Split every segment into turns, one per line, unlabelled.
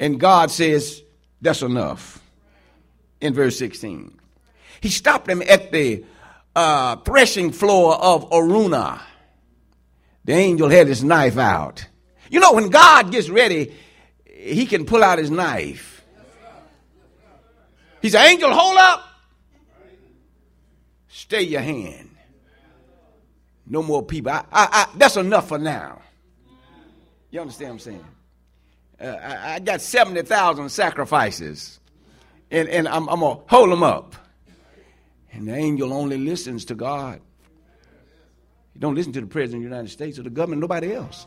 And God says, that's enough. In verse 16. He stopped him at the threshing floor of Araunah. The angel had his knife out. You know, when God gets ready, he can pull out his knife. He said, angel, hold up. Stay your hand. No more people. That's enough for now. You understand what I'm saying? I got 70,000 sacrifices. And I'm going to hold them up. And the angel only listens to God. He don't listen to the President of the United States or the government, nobody else.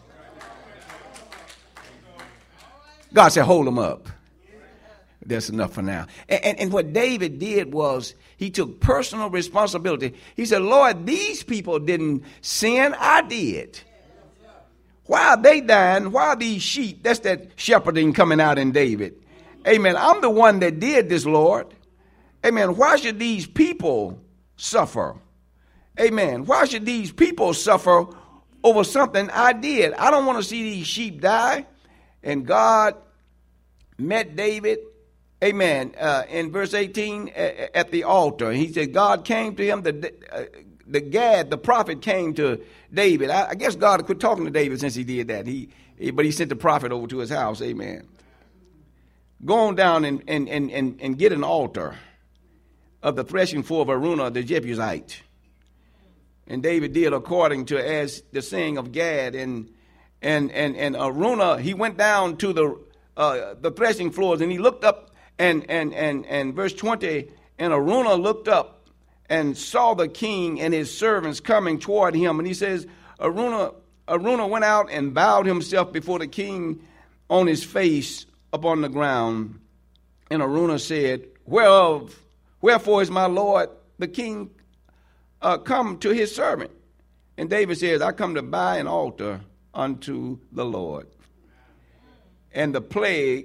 God said, hold them up. That's enough for now. And what David did was he took personal responsibility. He said, Lord, these people didn't sin. I did. Why are they dying? Why are these sheep? That's that shepherding coming out in David. Amen. I'm the one that did this, Lord. Amen. Why should these people suffer? Amen. Why should these people suffer over something I did? I don't want to see these sheep die. And God met David, amen, in verse 18 at the altar. He said God came to him, the Gad, the prophet, came to David. I guess God quit talking to David since he did that. But he sent the prophet over to his house, amen. Go on down and get an altar of the threshing floor of Araunah the Jebusite. And David did according to as the saying of Gad. And Araunah, he went down to the threshing floors, and he looked up, and verse 20, and Araunah looked up and saw the king and his servants coming toward him. And he says, Araunah went out and bowed himself before the king on his face upon the ground. And Araunah said, wherefore is my lord the king come to his servant? And David says, I come to buy an altar unto the Lord, and the plague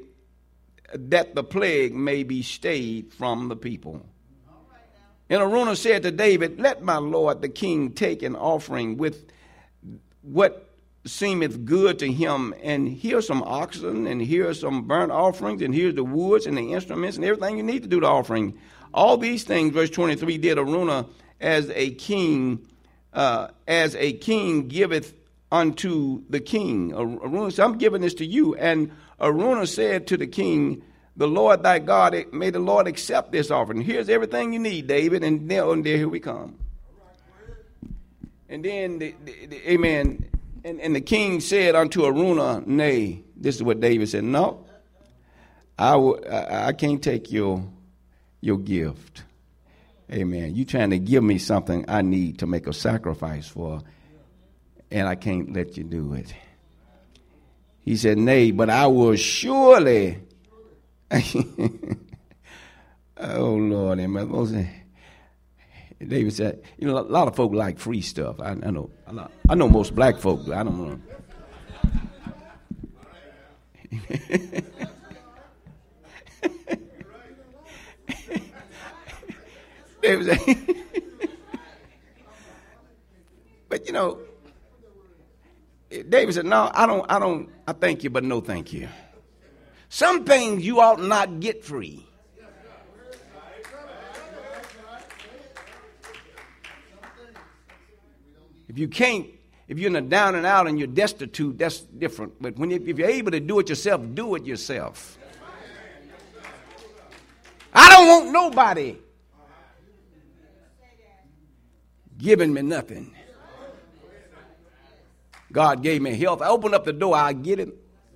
may be stayed from the people. And Araunah said to David, let my lord the king take an offering with what seemeth good to him, and here's some oxen, and here's some burnt offerings, and here's the woods and the instruments and everything you need to do the offering. All these things, verse 23, did Araunah as a king giveth unto the king. Araunah said, I'm giving this to you. And Araunah said to the king, the Lord thy God, may the Lord accept this offering. Here's everything you need, David. And there here we come. And then, amen. And the king said unto Araunah, nay, this is what David said. No, I can't take your gift. Amen. You trying to give me something I need to make a sacrifice for, and I can't let you do it. He said, nay, but I will surely. Oh, Lord. David said, you know, a lot of folk like free stuff. I know most black folk. I don't know. David said, but you know, David said, no, I thank you, but no thank you. Some things you ought not get free. If you're in a down and out and you're destitute, that's different. But if you're able to do it yourself, do it yourself. I don't want nobody giving me nothing. God gave me health. I opened up the door, I get it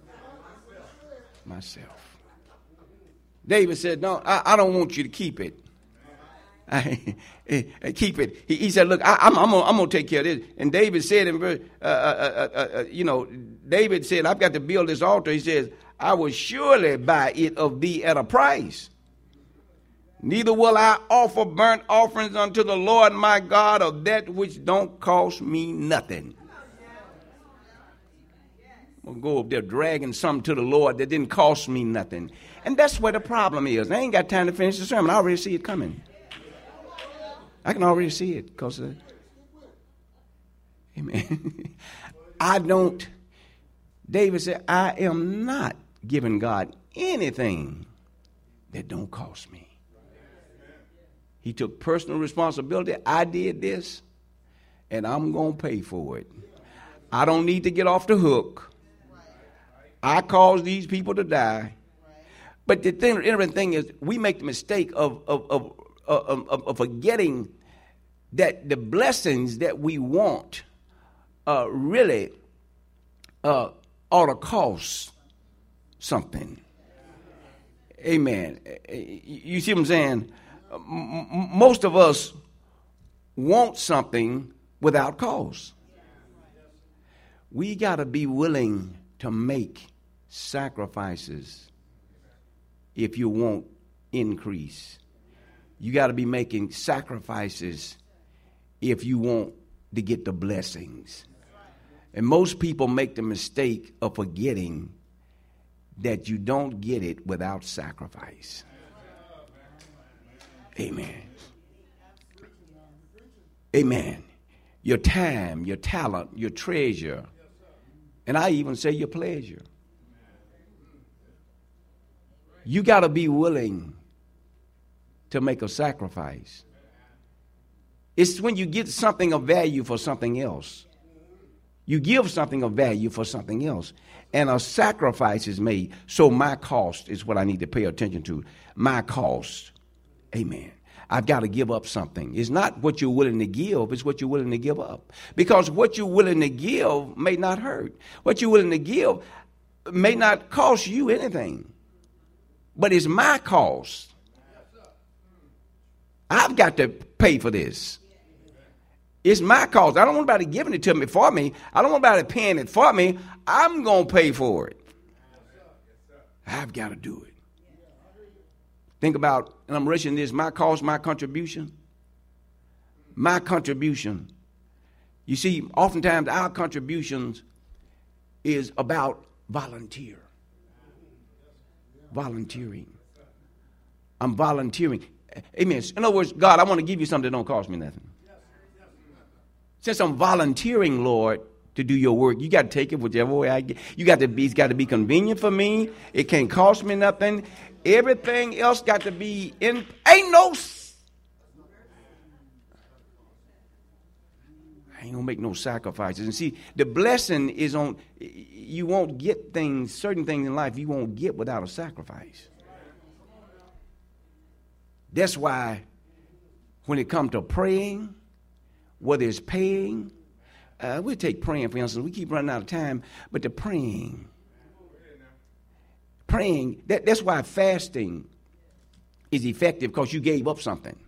myself. David said, no, I don't want you to keep it. Keep it. He said, look, I'm going to take care of this. And David said, David said, I've got to build this altar. He says, I will surely buy it of thee at a price. Neither will I offer burnt offerings unto the Lord my God of that which don't cost me nothing. I'm going to go up there dragging something to the Lord that didn't cost me nothing. And that's where the problem is. I ain't got time to finish the sermon. I already see it coming. I can already see it because of, amen. David said, I am not giving God anything that don't cost me. He took personal responsibility. I did this, and I'm going to pay for it. I don't need to get off the hook. I caused these people to die. But the interesting thing is, we make the mistake of forgetting that the blessings that we want really ought to cost something. Amen. You see what I'm saying? Most of us want something without cause. We got to be willing to make sacrifices if you want increase. You got to be making sacrifices if you want to get the blessings. And most people make the mistake of forgetting that you don't get it without sacrifice. Amen. Amen. Your time, your talent, your treasure, and I even say your pleasure. You got to be willing to make a sacrifice. It's when you get something of value for something else. You give something of value for something else. And a sacrifice is made. So my cost is what I need to pay attention to. My cost. Amen. I've got to give up something. It's not what you're willing to give. It's what you're willing to give up. Because what you're willing to give may not hurt. What you're willing to give may not cost you anything. But it's my cost. I've got to pay for this. It's my cost. I don't want anybody giving it to me for me. I don't want anybody paying it for me. I'm going to pay for it. I've got to do it. Think about, and I'm rushing this, my cost, my contribution. My contribution. You see, oftentimes our contributions is about volunteering. I'm volunteering. Amen. In other words, God, I want to give you something that don't cost me nothing. Since I'm volunteering, Lord, to do your work, you got to take it whichever way I get. It's got to be convenient for me. It can't cost me nothing. Everything else got to be in. I ain't gonna make no sacrifices. And see, the blessing is on. You won't get things, certain things in life you won't get without a sacrifice. That's why when it comes to praying, whether it's paying, we'll take praying, for instance. We keep running out of time, but the praying, that's why fasting is effective, because you gave up something.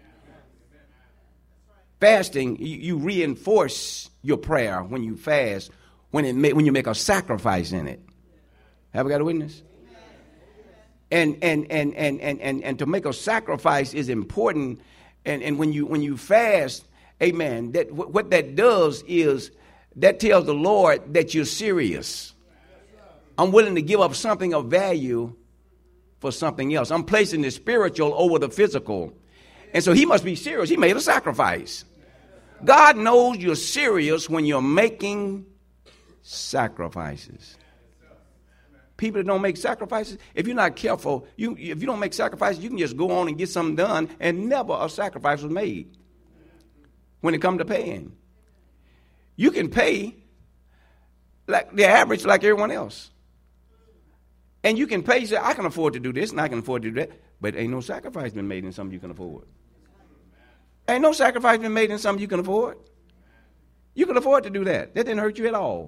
Fasting, you reinforce your prayer when you fast, when you make a sacrifice in it. Have we got a witness? And to make a sacrifice is important. And when you fast, amen, that what that does is that tells the Lord that you're serious. I'm willing to give up something of value for something else. I'm placing the spiritual over the physical. And so he must be serious. He made a sacrifice. God knows you're serious when you're making sacrifices. People that don't make sacrifices, if you're not careful, if you don't make sacrifices, you can just go on and get something done, and never a sacrifice was made when it comes to paying. You can pay like the average, like everyone else. And you can pay, you say, I can afford to do this and I can afford to do that, but ain't no sacrifice been made in something you can afford. Ain't no sacrifice been made in something you can afford. You can afford to do that. That didn't hurt you at all.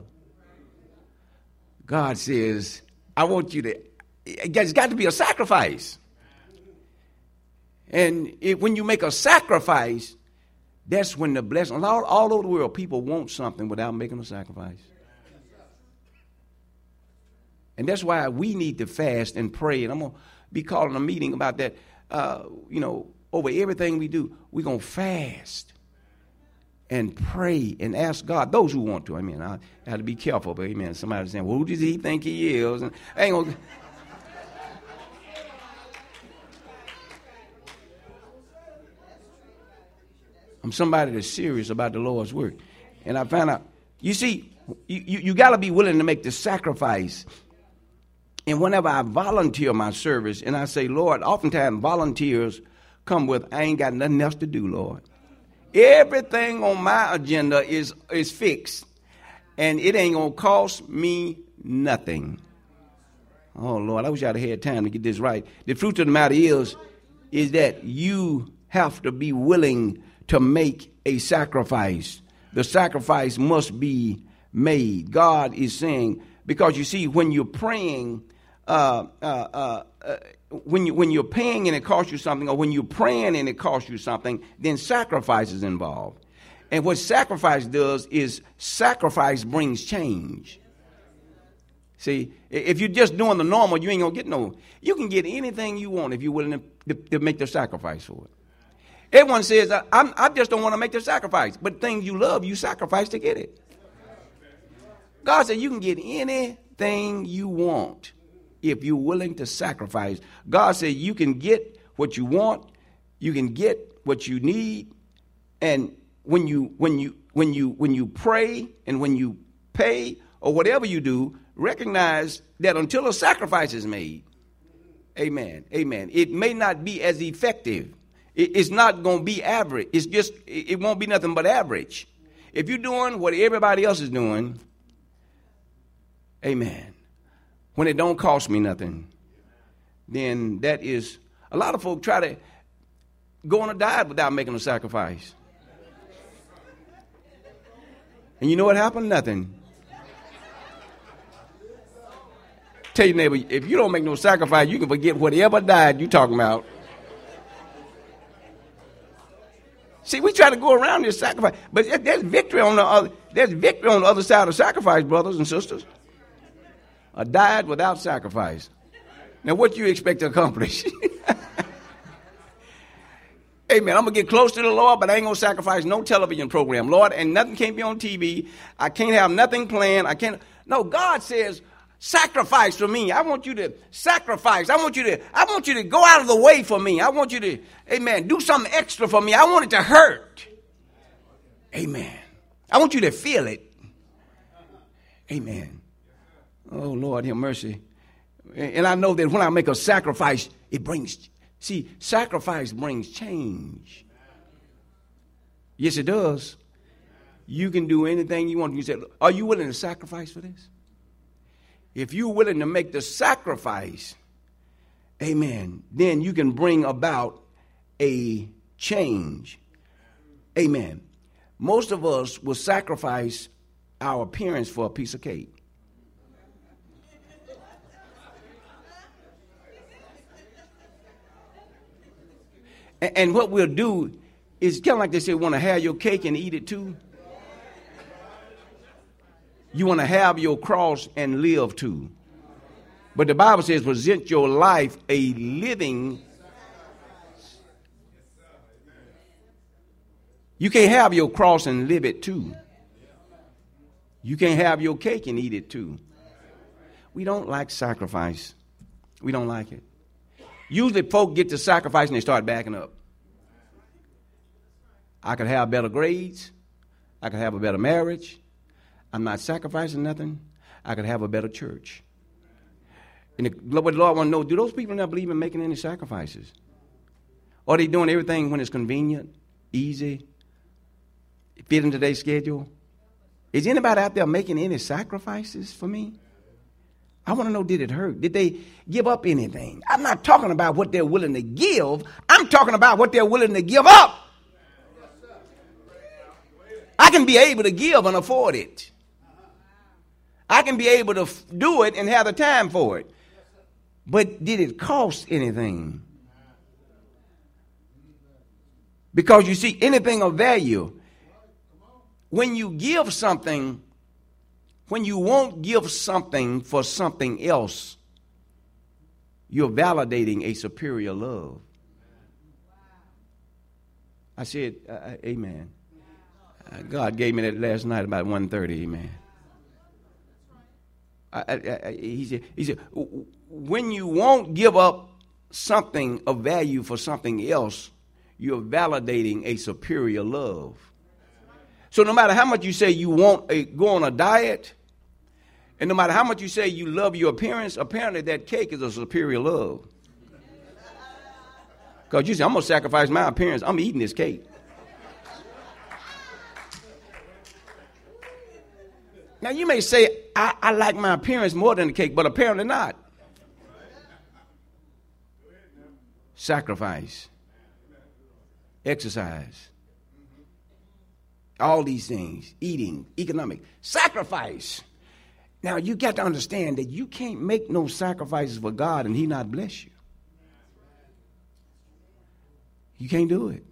God says, I want you to, it's got to be a sacrifice. And when you make a sacrifice, that's when the blessing, all over the world, people want something without making a sacrifice. And that's why we need to fast and pray. And I'm going to be calling a meeting about that, over everything we do. We're going to fast and pray and ask God, those who want to. I mean, I have to be careful, but amen. Somebody's saying, well, who does he think he is? And I ain't going to. I'm somebody that's serious about the Lord's work. And I found out, you see, you got to be willing to make the sacrifice And whenever I volunteer my service, and I say, Lord, oftentimes volunteers come with, I ain't got nothing else to do, Lord. Everything on my agenda is fixed, and it ain't going to cost me nothing. Oh, Lord, I wish I'd had time to get this right. The truth of the matter is that you have to be willing to make a sacrifice. The sacrifice must be made. God is saying, because you see, when you're praying, when you're paying and it costs you something, or when you're praying and it costs you something, then sacrifice is involved. And what sacrifice does is sacrifice brings change. See, if you're just doing the normal, you ain't going to get no. You can get anything you want if you're willing to make the sacrifice for it. Everyone says, I just don't want to make the sacrifice. But things you love, you sacrifice to get it. God said you can get anything you want if you're willing to sacrifice. God said you can get what you want, you can get what you need, and when you pray and when you pay or whatever you do, recognize that until a sacrifice is made, amen, it may not be as effective. It's not going to be average. It won't be nothing but average. If you're doing what everybody else is doing, amen, when it don't cost me nothing, then that is, a lot of folk try to go on a diet without making a sacrifice. And you know what happened? Nothing. Tell your neighbor, if you don't make no sacrifice, you can forget whatever diet you're talking about. See, we try to go around this sacrifice, but there's victory on the other side of sacrifice, brothers and sisters. A diet without sacrifice. Now, what do you expect to accomplish? Amen. I'm going to get close to the Lord, but I ain't going to sacrifice no television program, Lord, and nothing can't be on TV. I can't have nothing planned. No, God says, sacrifice for me. I want you to sacrifice. I want you to go out of the way for me. I want you to, amen, do something extra for me. I want it to hurt. Amen. I want you to feel it. Amen. Oh, Lord, have mercy. And I know that when I make a sacrifice, sacrifice brings change. Yes, it does. You can do anything you want. You say, are you willing to sacrifice for this? If you're willing to make the sacrifice, amen, then you can bring about a change. Amen. Most of us will sacrifice our appearance for a piece of cake. And what we'll do is kind of like they say, want to have your cake and eat it too. You want to have your cross and live too. But the Bible says, present your life a living. You can't have your cross and live it too. You can't have your cake and eat it too. We don't like sacrifice. We don't like it. Usually folk get to sacrifice and they start backing up. I could have better grades. I could have a better marriage. I'm not sacrificing nothing. I could have a better church. And what the Lord want to know, do those people not believe in making any sacrifices? Or are they doing everything when it's convenient, easy, fit into their schedule? Is anybody out there making any sacrifices for me? I want to know, did it hurt? Did they give up anything? I'm not talking about what they're willing to give. I'm talking about what they're willing to give up. I can be able to give and afford it. I can be able to do it and have the time for it. But did it cost anything? Because you see, anything of value, when you give something, when you won't give something for something else, you're validating a superior love. I said, amen. God gave me that last night about 1:30, amen. He said, when you won't give up something of value for something else, you're validating a superior love. So no matter how much you say you want go on a diet, And no matter how much you say you love your appearance, apparently that cake is a superior love. Because you say, I'm going to sacrifice my appearance. I'm eating this cake. Now, you may say, I like my appearance more than the cake, but apparently not. Sacrifice. Exercise. All these things. Eating. Economic. Sacrifice. Now, you got to understand that you can't make no sacrifices for God and he not bless you. You can't do it.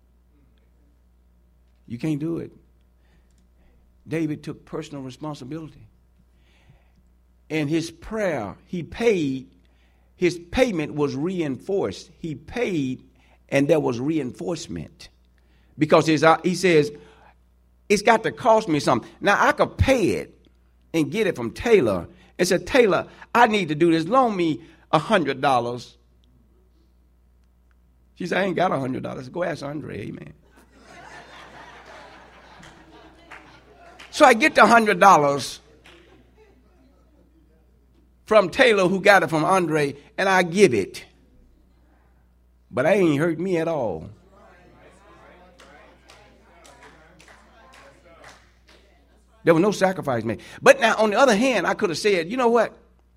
You can't do it. David took personal responsibility. In his prayer, he paid. His payment was reinforced. He paid, and there was reinforcement. Because he says, it's got to cost me something. Now, I could pay it and get it from Taylor and say, Taylor, I need to do this. Loan me $100. She said, I ain't got $100. Go ask Andre, amen. So I get the $100 from Taylor, who got it from Andre, and I give it. But I ain't hurt me at all. There was no sacrifice made. But now, on the other hand, I could have said, you know what?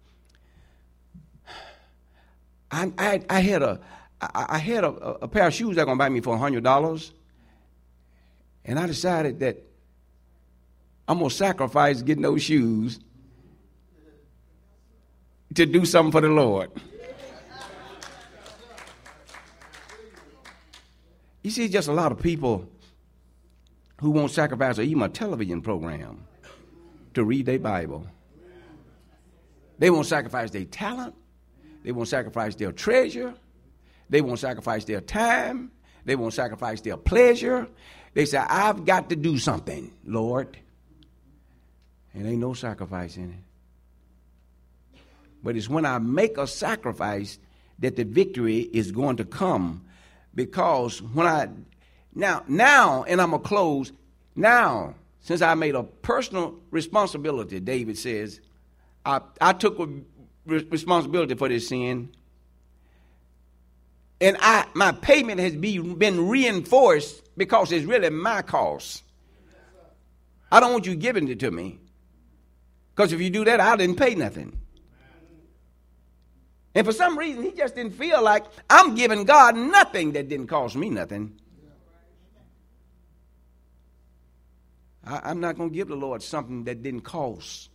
I had a pair of shoes that were going to buy me for $100. And I decided that I'm going to sacrifice getting those shoes to do something for the Lord. You see, just a lot of people who won't sacrifice or even a television program to read their Bible. They won't sacrifice their talent. They won't sacrifice their treasure. They won't sacrifice their time. They won't sacrifice their pleasure. They say, I've got to do something, Lord. And ain't no sacrifice in it. But it's when I make a sacrifice that the victory is going to come. Because when now, and I'm going to close, now, since I made a personal responsibility, David says, I took responsibility for this sin. And my payment has been reinforced because it's really my cost. I don't want you giving it to me. Because if you do that, I didn't pay nothing. And for some reason, he just didn't feel like I'm giving God nothing that didn't cost me nothing. I'm not going to give the Lord something that didn't cost.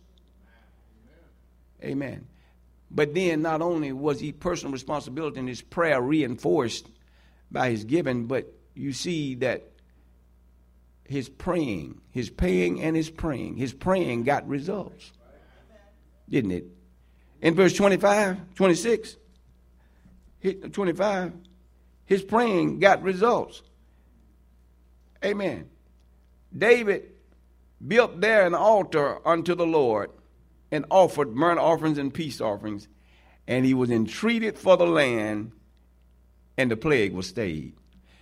Amen. But then not only was he personal responsibility in his prayer reinforced by his giving, but you see that his praying and his praying got results. Didn't it? In verse 26, his praying got results. Amen. David built there an altar unto the Lord and offered burnt offerings and peace offerings, and he was entreated for the land, and the plague was stayed.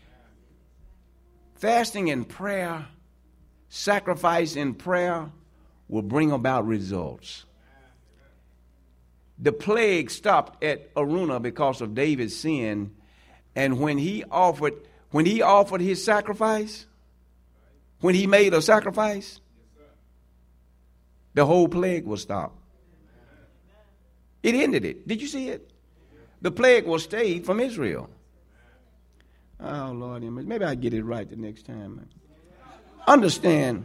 Fasting and prayer, sacrifice and prayer will bring about results. The plague stopped at Araunah because of David's sin, and when he offered his sacrifice, when he made a sacrifice, the whole plague was stopped. It ended it. Did you see it? The plague was stayed from Israel. Oh, Lord, maybe I get it right the next time. Understand,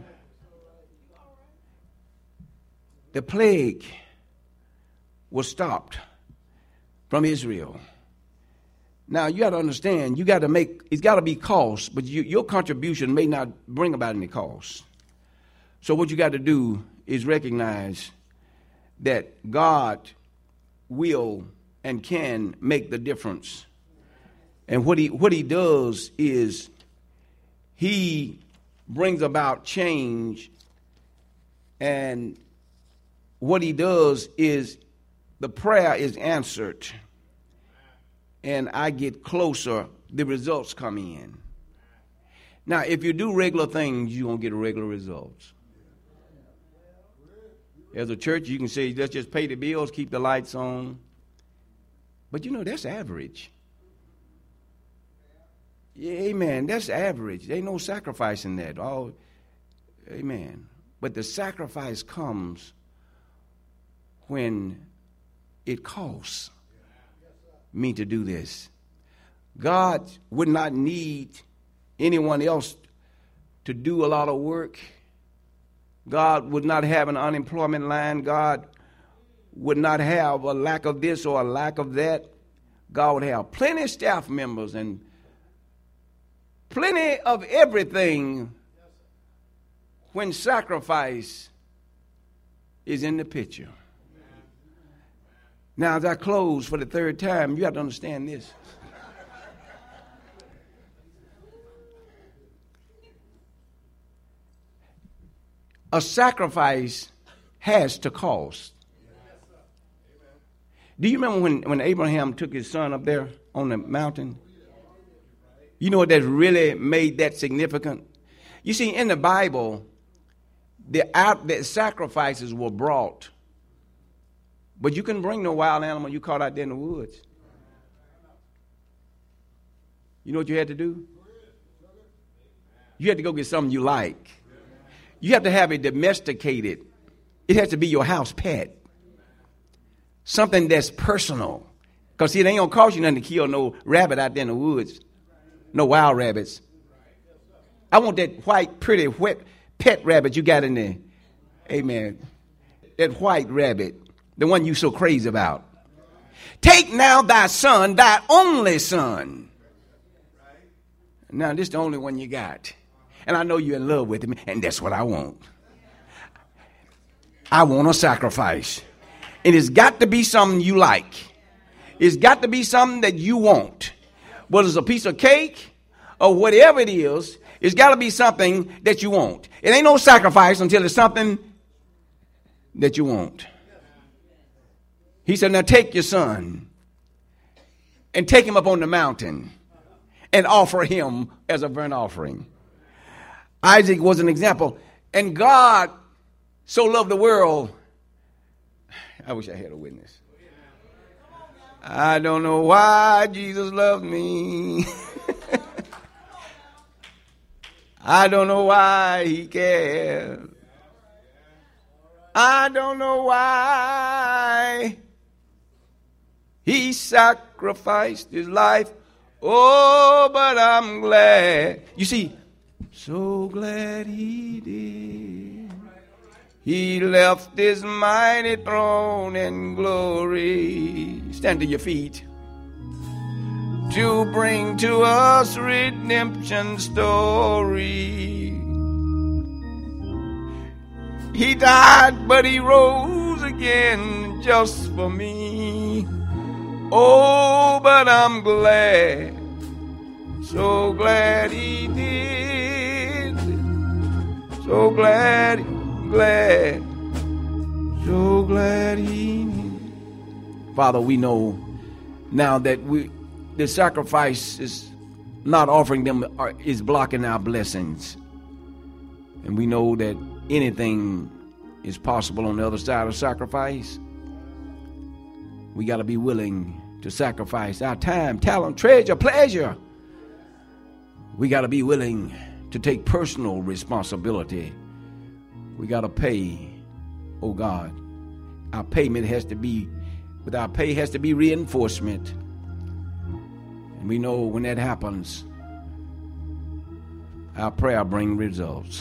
the plague was stopped from Israel. Now, you got to understand, it's got to be cost, but your contribution may not bring about any cost. So what you got to do is recognize that God will and can make the difference. And what he does is he brings about change, and what he does is the prayer is answered, and I get closer, the results come in. Now, if you do regular things, you're going to get regular results. As a church, you can say, let's just pay the bills, keep the lights on. But you know, that's average. Yeah, amen. That's average. There ain't no sacrifice in that. Oh, amen. But the sacrifice comes when it costs me to do this. God would not need anyone else to do a lot of work. God would not have an unemployment line. God would not have a lack of this or a lack of that. God would have plenty of staff members and plenty of everything when sacrifice is in the picture. Now, as I close for the third time, you have to understand this. A sacrifice has to cost. Do you remember when Abraham took his son up there on the mountain? You know what that really made that significant? You see, in the Bible, the sacrifices were brought. But you couldn't bring no wild animal you caught out there in the woods. You know what you had to do? You had to go get something you like. You have to have it domesticated. It has to be your house pet. Something that's personal. Because see, it ain't going to cost you nothing to kill no rabbit out there in the woods. No wild rabbits. I want that white, pretty, wet pet rabbit you got in there. Amen. That white rabbit. The one you so crazy about. Take now thy son, thy only son. Now, this is the only one you got. And I know you're in love with him, and that's what I want. I want a sacrifice. And it's got to be something you like. It's got to be something that you want. Whether it's a piece of cake or whatever it is, it's got to be something that you want. It ain't no sacrifice until it's something that you want. He said, now take your son and take him up on the mountain and offer him as a burnt offering. Isaac was an example. And God so loved the world. I wish I had a witness. I don't know why Jesus loved me. I don't know why he cares. I don't know why he sacrificed his life. Oh, but I'm glad. You see, so glad he did. He left his mighty throne in glory. Stand to your feet. To bring to us redemption story. He died, but he rose again just for me. Oh, but I'm glad, so glad he did. So glad, so glad he did. Father, we know now that the sacrifice is not offering them, is blocking our blessings. And we know that anything is possible on the other side of sacrifice. We got to be willing to sacrifice our time, talent, treasure, pleasure. We got to be willing to take personal responsibility. We got to pay, oh God. Our payment has to be, with our pay has to be reinforcement. And we know when that happens, our prayer brings results.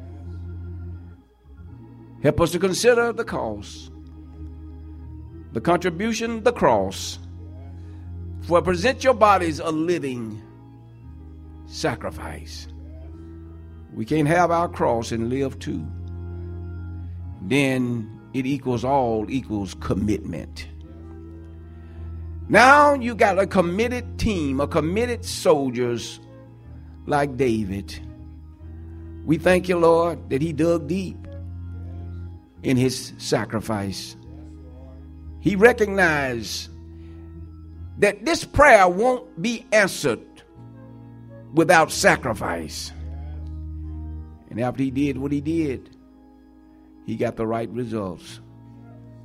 Help us to consider the cost, the contribution, the cross. For present your bodies a living sacrifice. We can't have our cross and live too. Then it equals commitment. Now you got a committed team, a committed soldiers like David. We thank you, Lord, that he dug deep in his sacrifice. He recognized that this prayer won't be answered without sacrifice. And after he did what he did, he got the right results.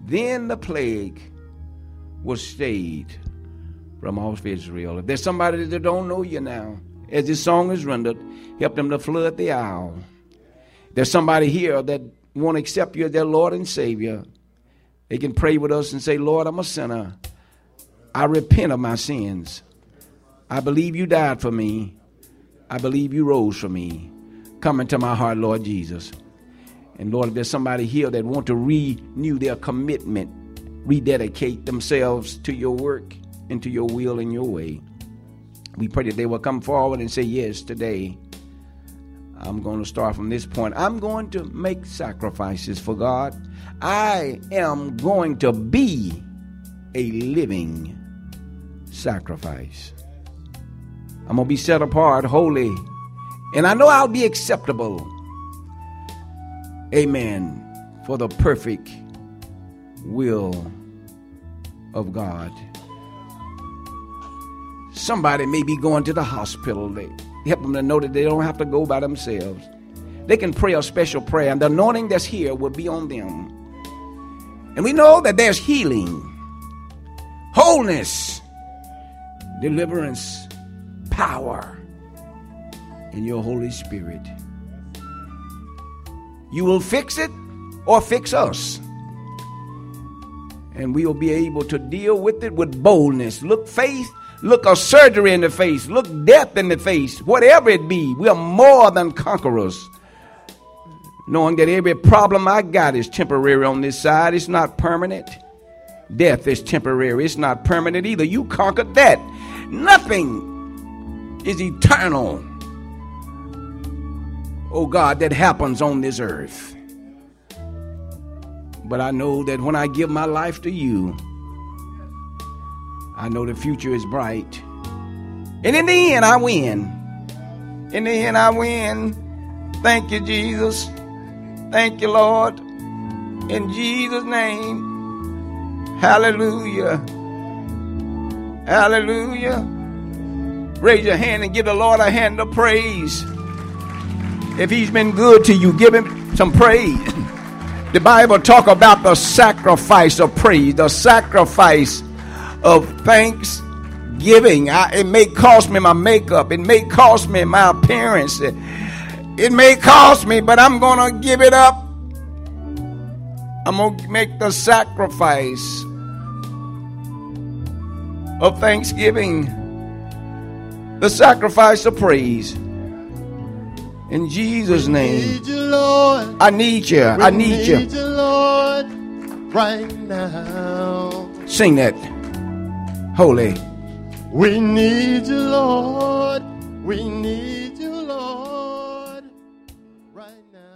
Then the plague was stayed from off Israel. If there's somebody that don't know you now, as this song is rendered, help them to flood the aisle. There's somebody here that won't accept you as their Lord and Savior. They can pray with us and say, Lord, I'm a sinner. I repent of my sins. I believe you died for me. I believe you rose for me. Come into my heart, Lord Jesus. And Lord, if there's somebody here that want to renew their commitment, rededicate themselves to your work and to your will and your way, we pray that they will come forward and say, yes, today I'm going to start from this point. I'm going to make sacrifices for God. I am going to be a living sacrifice. I'm going to be set apart, holy, and I know I'll be acceptable. Amen. For the perfect will of God. Somebody may be going to the hospital. They help them to know that they don't have to go by themselves. They can pray a special prayer, and the anointing that's here will be on them. And we know that there's healing, wholeness, deliverance, power in your Holy Spirit. You will fix it or fix us. And we will be able to deal with it with boldness. Look a surgery in the face. Look death in the face. Whatever it be, we are more than conquerors. Knowing that every problem I got is temporary on this side. It's not permanent. Death is temporary. It's not permanent either. You conquered that. Nothing is eternal, oh God, that happens on this earth. But I know that when I give my life to you, I know the future is bright. And in the end, I win. In the end, I win. Thank you, Jesus. Thank you, Lord. In Jesus' name. Hallelujah. Hallelujah. Raise your hand and give the Lord a hand of praise. If he's been good to you, give him some praise. The Bible talk about the sacrifice of praise, the sacrifice of thanksgiving. It may cost me my makeup. It may cost me my appearance. It may cost me, but I'm going to give it up. I'm going to make the sacrifice of thanksgiving, the sacrifice of praise. In Jesus' name.
We need you, Lord.
I need you. I need you.
We need you, Lord, right now.
Sing that. Holy.
We need you, Lord. We need you, Lord, right now.